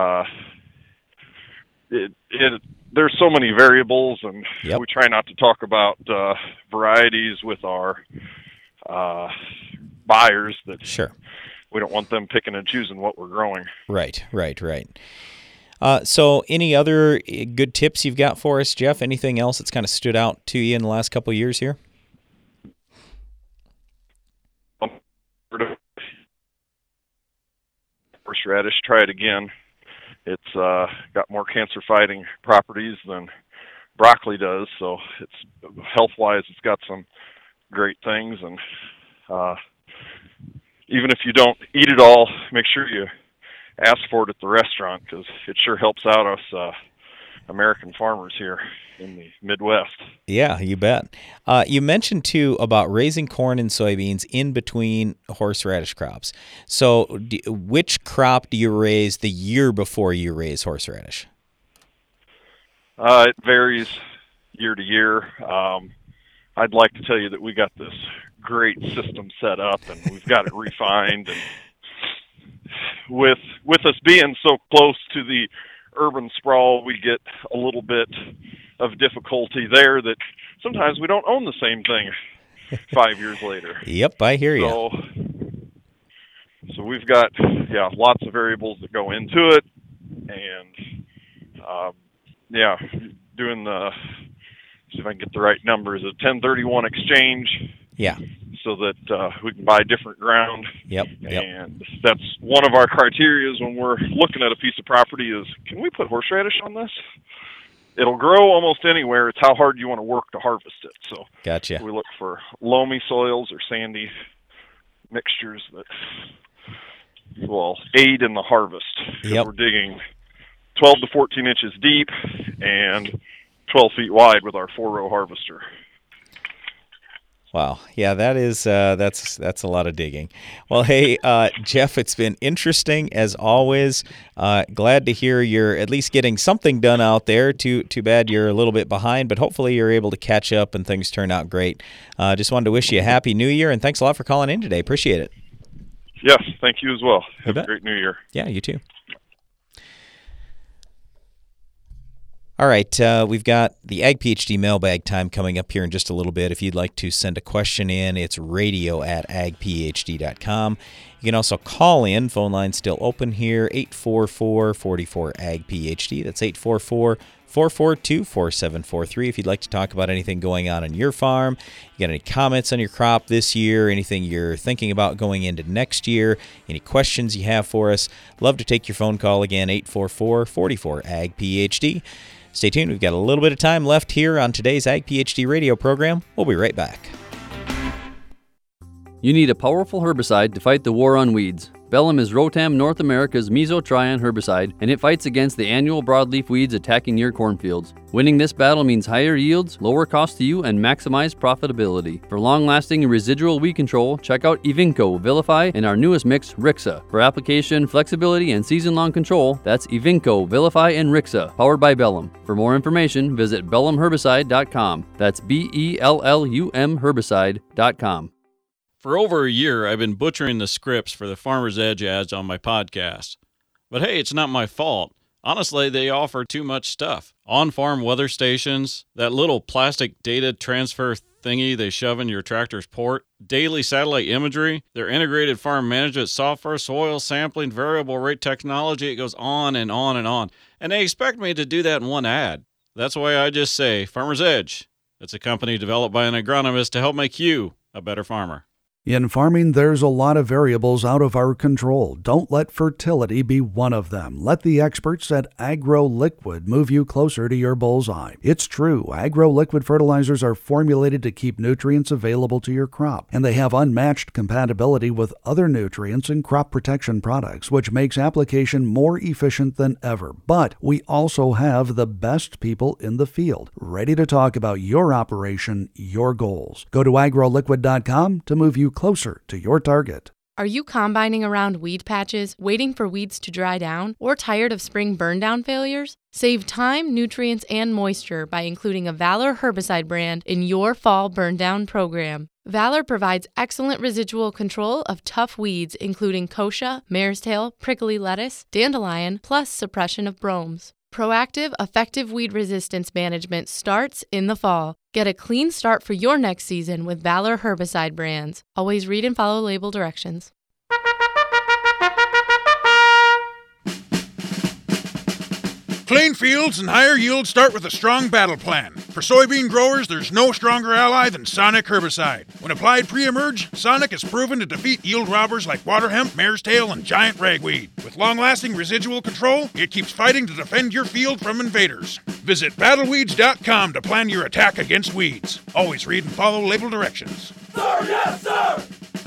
Speaker 21: there's so many variables, and we try not to talk about varieties with our buyers that
Speaker 1: Sure.
Speaker 21: we don't want them picking and choosing what we're growing.
Speaker 1: Right. So any other good tips you've got for us, Jeff? Anything else that's kind of stood out to you in the last couple of years here?
Speaker 21: Horseradish, try it again. It's got more cancer-fighting properties than broccoli does, so it's health-wise, it's got some great things. And even if you don't eat it all, make sure you ask for it at the restaurant, because it sure helps out us American farmers here in the Midwest.
Speaker 1: Yeah, you bet. You mentioned, too, about raising corn and soybeans in between horseradish crops. So which crop do you raise the year before you raise horseradish?
Speaker 21: It varies year to year. I'd like to tell you that we got this great system set up and we've got it refined. And with us being so close to the urban sprawl, we get a little bit of difficulty there that sometimes we don't own the same thing 5 years later.
Speaker 1: Yep, I hear you.
Speaker 21: So we've got lots of variables that go into it, and doing the see if I can get the right numbers, a 1031 exchange.
Speaker 1: Yeah.
Speaker 21: So that we can buy different ground.
Speaker 1: Yep.
Speaker 21: And that's one of our criteria when we're looking at a piece of property is, can we put horseradish on this? It'll grow almost anywhere. It's how hard you want to work to harvest it. So
Speaker 1: gotcha.
Speaker 21: We look for loamy soils or sandy mixtures that will aid in the harvest.
Speaker 1: Yep.
Speaker 21: We're digging 12 to 14 inches deep and 12 feet wide with our 4-row harvester.
Speaker 1: Wow. Yeah, that is that's a lot of digging. Well, hey, Jeff, it's been interesting as always. Glad to hear you're at least getting something done out there. Too bad you're a little bit behind, but hopefully you're able to catch up and things turn out great. Just wanted to wish you a happy New Year, and thanks a lot for calling in today. Appreciate it.
Speaker 21: Yes, thank you as well. Have a great New Year.
Speaker 1: Yeah, you too. All right, we've got the Ag PhD mailbag time coming up here in just a little bit. If you'd like to send a question in, it's radio@agphd.com. You can also call in. Phone line's still open here, 844-44-AG-PHD. That's 844-442-4743. If you'd like to talk about anything going on your farm, you got any comments on your crop this year, anything you're thinking about going into next year, any questions you have for us, love to take your phone call again, 844-44-AG-PHD. Stay tuned. We've got a little bit of time left here on today's Ag PhD radio program. We'll be right back.
Speaker 4: You need a powerful herbicide to fight the war on weeds. Bellum is Rotam North America's mesotrione herbicide, and it fights against the annual broadleaf weeds attacking your cornfields. Winning this battle means higher yields, lower cost to you, and maximized profitability. For long-lasting and residual weed control, check out Evinco, Vilify, and our newest mix, Rixa. For application, flexibility, and season-long control, that's Evinco, Vilify, and Rixa, powered by Bellum. For more information, visit BellumHerbicide.com. That's BELLUM Herbicide.com.
Speaker 20: For over a year, I've been butchering the scripts for the Farmer's Edge ads on my podcast. But hey, it's not my fault. Honestly, they offer too much stuff. On-farm weather stations, that little plastic data transfer thingy they shove in your tractor's port, daily satellite imagery, their integrated farm management software, soil sampling, variable rate technology, it goes on and on and on. And they expect me to do that in one ad. That's why I just say Farmer's Edge. It's a company developed by an agronomist to help make you a better farmer.
Speaker 6: In farming, there's a lot of variables out of our control. Don't let fertility be one of them. Let the experts at AgroLiquid move you closer to your bullseye. It's true, AgroLiquid fertilizers are formulated to keep nutrients available to your crop, and they have unmatched compatibility with other nutrients and crop protection products, which makes application more efficient than ever. But we also have the best people in the field, ready to talk about your operation, your goals. Go to agroliquid.com to move you closer to your target.
Speaker 2: Are you combining around weed patches, waiting for weeds to dry down, or tired of spring burn-down failures? Save time, nutrients, and moisture by including a Valor herbicide brand in your fall burn-down program. Valor provides excellent residual control of tough weeds, including kochia, mare's tail, prickly lettuce, dandelion, plus suppression of bromes. Proactive, effective weed resistance management starts in the fall. Get a clean start for your next season with Valor herbicide brands. Always read and follow label directions.
Speaker 16: Clean fields and higher yields start with a strong battle plan. For soybean growers, there's no stronger ally than Sonic herbicide. When applied pre-emerge, Sonic is proven to defeat yield robbers like water hemp, mare's tail, and giant ragweed. With long-lasting residual control, it keeps fighting to defend your field from invaders. Visit battleweeds.com to plan your attack against weeds. Always read and follow label directions.
Speaker 22: Sir, yes, sir!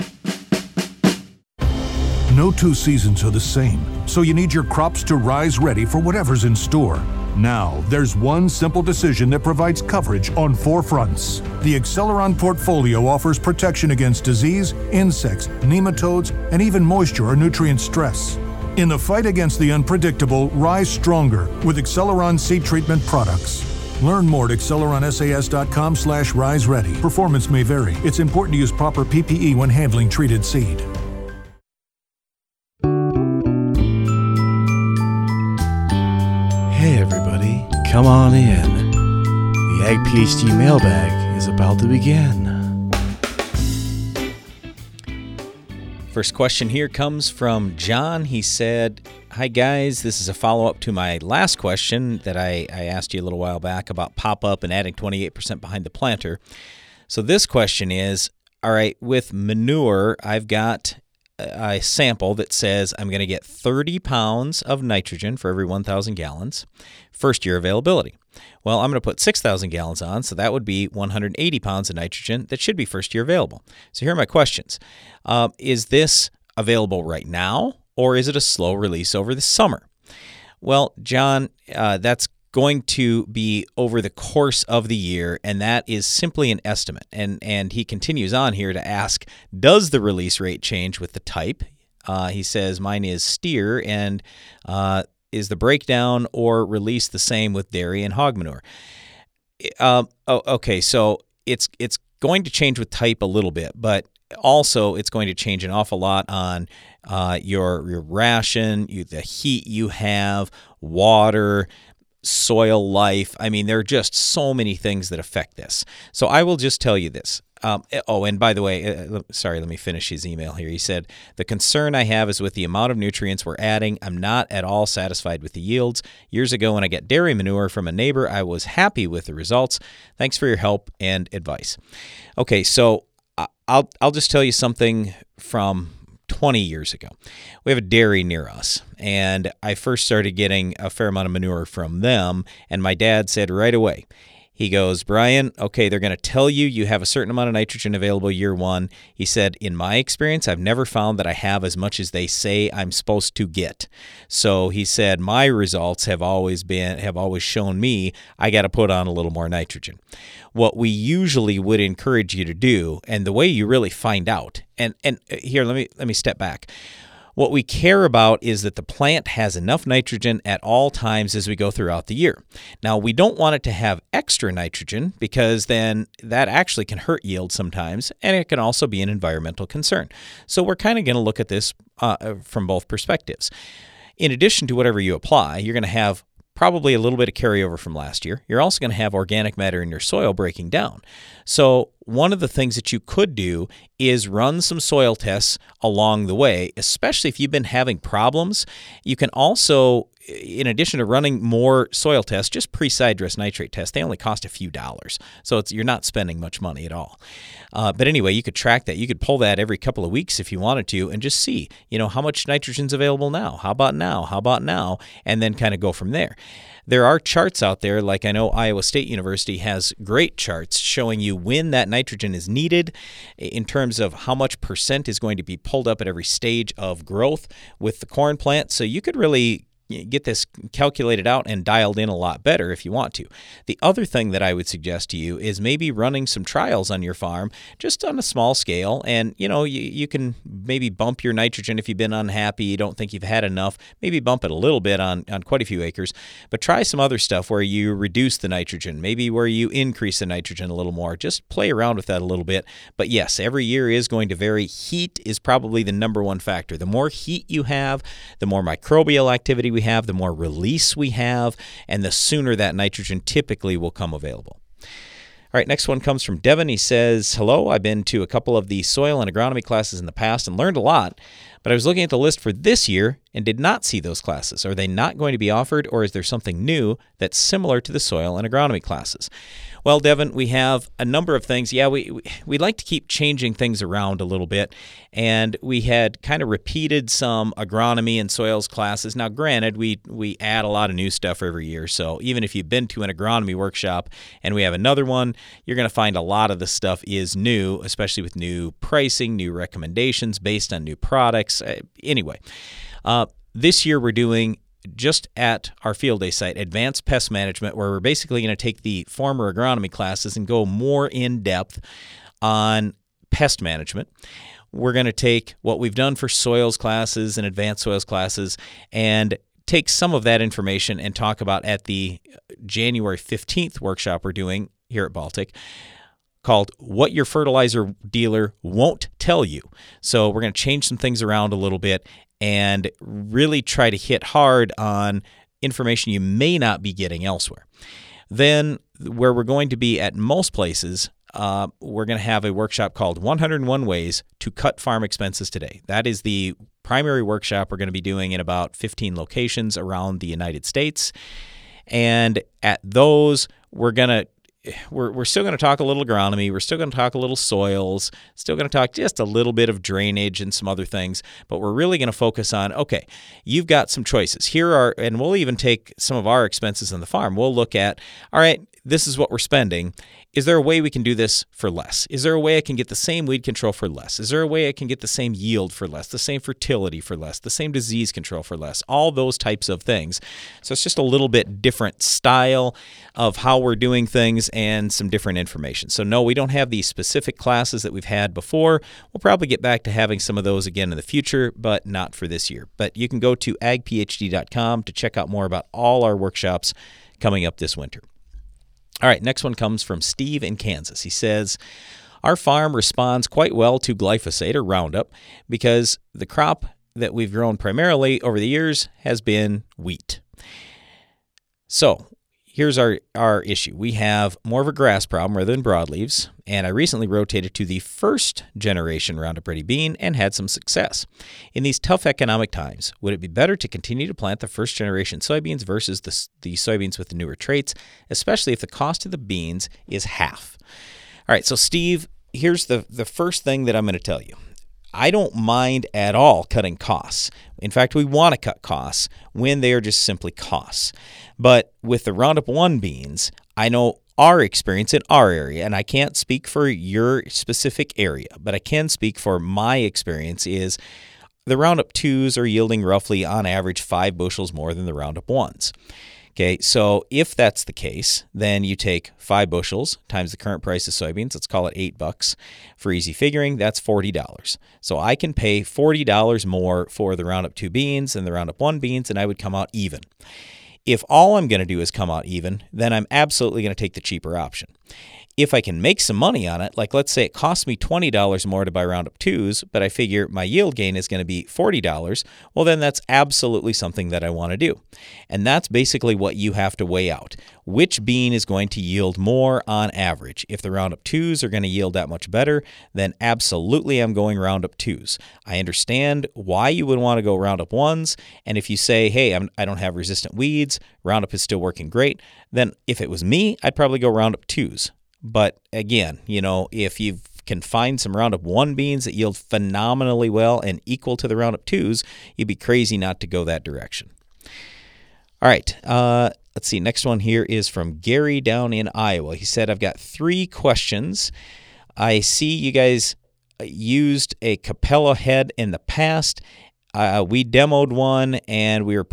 Speaker 22: No two seasons are the same, so you need your crops to rise ready for whatever's in store. Now, there's one simple decision that provides coverage on 4 fronts. The Acceleron portfolio offers protection against disease, insects, nematodes, and even moisture or nutrient stress. In the fight against the unpredictable, rise stronger with Acceleron seed treatment products. Learn more at acceleronsas.com/riseready. Performance may vary. It's important to use proper PPE when handling treated seed.
Speaker 23: Hey everybody, come on in. The Ag PhD mailbag is about to begin.
Speaker 1: First question here comes from John. He said, Hi, guys. This is a follow-up to my last question that I asked you a little while back about pop-up and adding 28% behind the planter. So this question is, all right, with manure, I've got a sample that says I'm going to get 30 pounds of nitrogen for every 1,000 gallons, first year availability. Well, I'm going to put 6,000 gallons on, so that would be 180 pounds of nitrogen that should be first year available. So here are my questions. Is this available right now, or is it a slow release over the summer? Well, John, that's going to be over the course of the year, and that is simply an estimate. And he continues on here to ask, does the release rate change with the type? He says, mine is steer, and is the breakdown or release the same with dairy and hog manure? Okay, so it's going to change with type a little bit, but also it's going to change an awful lot on your ration, the heat you have, water, soil life. I mean, there are just so many things that affect this. So I will just tell you this. And by the way, sorry, let me finish his email here. He said, the concern I have is with the amount of nutrients we're adding. I'm not at all satisfied with the yields. Years ago, when I got dairy manure from a neighbor, I was happy with the results. Thanks for your help and advice. Okay, so I'll just tell you something from 20 years ago. We have a dairy near us, and I first started getting a fair amount of manure from them, and my dad said right away, he goes, Brian, okay, they're going to tell you have a certain amount of nitrogen available year one. He said, in my experience, I've never found that I have as much as they say I'm supposed to get. So he said, my results have always shown me I got to put on a little more nitrogen. What we usually would encourage you to do, and the way you really find out, and here, let me step back. What we care about is that the plant has enough nitrogen at all times as we go throughout the year. Now, we don't want it to have extra nitrogen because then that actually can hurt yield sometimes, and it can also be an environmental concern. So we're kind of going to look at this from both perspectives. In addition to whatever you apply, you're going to have probably a little bit of carryover from last year. You're also going to have organic matter in your soil breaking down. So one of the things that you could do is run some soil tests along the way, especially if you've been having problems. You can also, in addition to running more soil tests, just pre-side dress nitrate tests. They only cost a few dollars, so you're not spending much money at all. But anyway, you could track that. You could pull that every couple of weeks if you wanted to and just see, how much nitrogen's available now. How about now? How about now? And then kind of go from there. There are charts out there, like I know Iowa State University has great charts showing you when that nitrogen is needed in terms of how much percent is going to be pulled up at every stage of growth with the corn plant. So you could really get this calculated out and dialed in a lot better if you want to. The other thing that I would suggest to you is maybe running some trials on your farm just on a small scale, and you can maybe bump your nitrogen if you've been unhappy, you don't think you've had enough, maybe bump it a little bit on quite a few acres, but try some other stuff where you reduce the nitrogen, maybe where you increase the nitrogen a little more. Just play around with that a little bit. But yes, every year is going to vary. Heat is probably the number one factor. The more heat you have, the more microbial activity we have, the more release we have, and the sooner that nitrogen typically will come available. All right, next one comes from Devin. He says, hello, I've been to a couple of the soil and agronomy classes in the past and learned a lot, but I was looking at the list for this year and did not see those classes. Are they not going to be offered, or is there something new that's similar to the soil and agronomy classes? Well, Devin, we have a number of things. Yeah, we like to keep changing things around a little bit, and we had kind of repeated some agronomy and soils classes. Now, granted, we add a lot of new stuff every year, so even if you've been to an agronomy workshop and we have another one, you're going to find a lot of the stuff is new, especially with new pricing, new recommendations based on new products. Anyway, this year we're doing, just at our field day site, Advanced Pest Management, where we're basically going to take the former agronomy classes and go more in depth on pest management. We're going to take what we've done for soils classes and advanced soils classes and take some of that information and talk about at the January 15th workshop we're doing here at Baltic, called What Your Fertilizer Dealer Won't Tell You. So we're going to change some things around a little bit and really try to hit hard on information you may not be getting elsewhere. Then, where we're going to be at most places, we're going to have a workshop called 101 Ways to Cut Farm Expenses Today. That is the primary workshop we're going to be doing in about 15 locations around the United States. And at those, we're still going to talk a little agronomy. We're still going to talk a little soils, still going to talk just a little bit of drainage and some other things, but we're really going to focus on, okay, you've got some choices. And we'll even take some of our expenses on the farm. We'll look at, all right, this is what we're spending. Is there a way we can do this for less? Is there a way I can get the same weed control for less? Is there a way I can get the same yield for less, the same fertility for less, the same disease control for less? All those types of things. So it's just a little bit different style of how we're doing things and some different information. So no, we don't have these specific classes that we've had before. We'll probably get back to having some of those again in the future, but not for this year. But you can go to agphd.com to check out more about all our workshops coming up this winter. All right, next one comes from Steve in Kansas. He says, our farm responds quite well to glyphosate or Roundup because the crop that we've grown primarily over the years has been wheat. So here's our issue. We have more of a grass problem rather than broadleaves, and I recently rotated to the first generation Roundup Ready bean and had some success. In these tough economic times, would it be better to continue to plant the first generation soybeans versus the soybeans with the newer traits, especially if the cost of the beans is half? All right, so Steve, here's the first thing that I'm going to tell you. I don't mind at all cutting costs. In fact, we want to cut costs when they are just simply costs. But with the Roundup One beans, I know our experience in our area, and I can't speak for your specific area, but I can speak for my experience is the Roundup 2s are yielding roughly on average 5 bushels more than the Roundup 1s. Okay, so if that's the case, then you take 5 bushels times the current price of soybeans, let's call it $8. For easy figuring, that's $40. So I can pay $40 more for the Roundup 2 beans than the Roundup 1 beans, and I would come out even. If all I'm going to do is come out even, then I'm absolutely going to take the cheaper option. If I can make some money on it, like let's say it costs me $20 more to buy Roundup 2s, but I figure my yield gain is going to be $40, well then that's absolutely something that I want to do. And that's basically what you have to weigh out. Which bean is going to yield more on average? If the Roundup 2s are going to yield that much better, then absolutely I'm going Roundup 2s. I understand why you would want to go Roundup 1s, and if you say, hey, I don't have resistant weeds, Roundup is still working great, then if it was me, I'd probably go Roundup 2s. But again, if you can find some Roundup 1 beans that yield phenomenally well and equal to the Roundup 2s, you'd be crazy not to go that direction. All right, let's see. Next one here is from Gary down in Iowa. He said, I've got 3 questions. I see you guys used a Capello head in the past. We demoed one, and we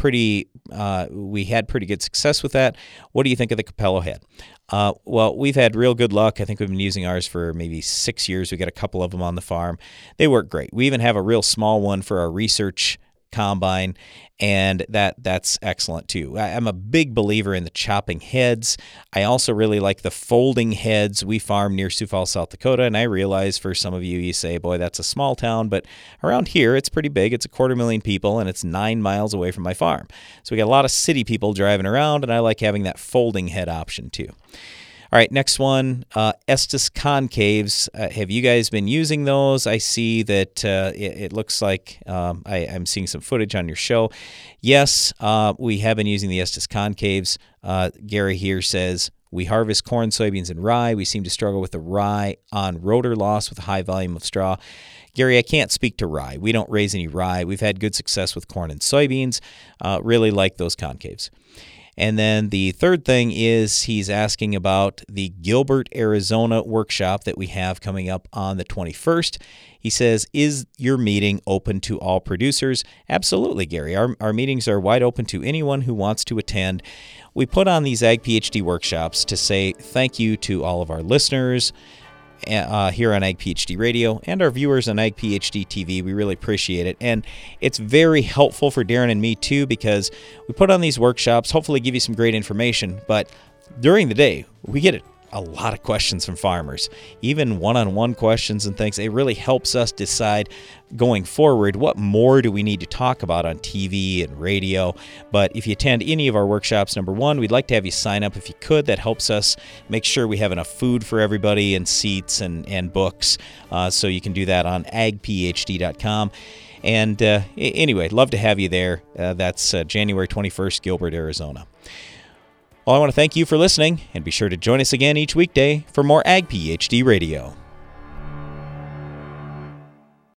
Speaker 1: had pretty good success with that. What do you think of the Capello head? Well, we've had real good luck. I think we've been using ours for maybe 6 years. We got a couple of them on the farm. They work great. We even have a real small one for our research combine, and that's excellent too. I'm a big believer in the chopping heads. I also really like the folding heads. We farm near Sioux Falls, South Dakota, and I realize for some of you say, boy, that's a small town, but around here it's pretty big. It's 250,000 people, and it's 9 miles away from my farm. So we got a lot of city people driving around, and I like having that folding head option too. All right, next one, Estes concaves. Have you guys been using those? I see that it looks like I'm seeing some footage on your show. Yes, we have been using the Estes concaves. Gary here says, we harvest corn, soybeans, and rye. We seem to struggle with the rye on rotor loss with a high volume of straw. Gary, I can't speak to rye. We don't raise any rye. We've had good success with corn and soybeans. Really like those concaves. And then the third thing is he's asking about the Gilbert, Arizona workshop that we have coming up on the 21st. He says, is your meeting open to all producers? Absolutely, Gary. Our meetings are wide open to anyone who wants to attend. We put on these Ag PhD workshops to say thank you to all of our listeners here on Ag PhD Radio and our viewers on Ag PhD TV. We really appreciate it. And it's very helpful for Darren and me too, because we put on these workshops, hopefully give you some great information, but during the day, we get a lot of questions from farmers, even one-on-one questions and things. It really helps us decide going forward what more do we need to talk about on TV and radio. But if you attend any of our workshops, number one, we'd like to have you sign up if you could. That helps us make sure we have enough food for everybody and seats and books. So you can do that on agphd.com. And anyway, love to have you there. That's January 21st, Gilbert, Arizona. Well, I want to thank you for listening, and be sure to join us again each weekday for more Ag PhD Radio.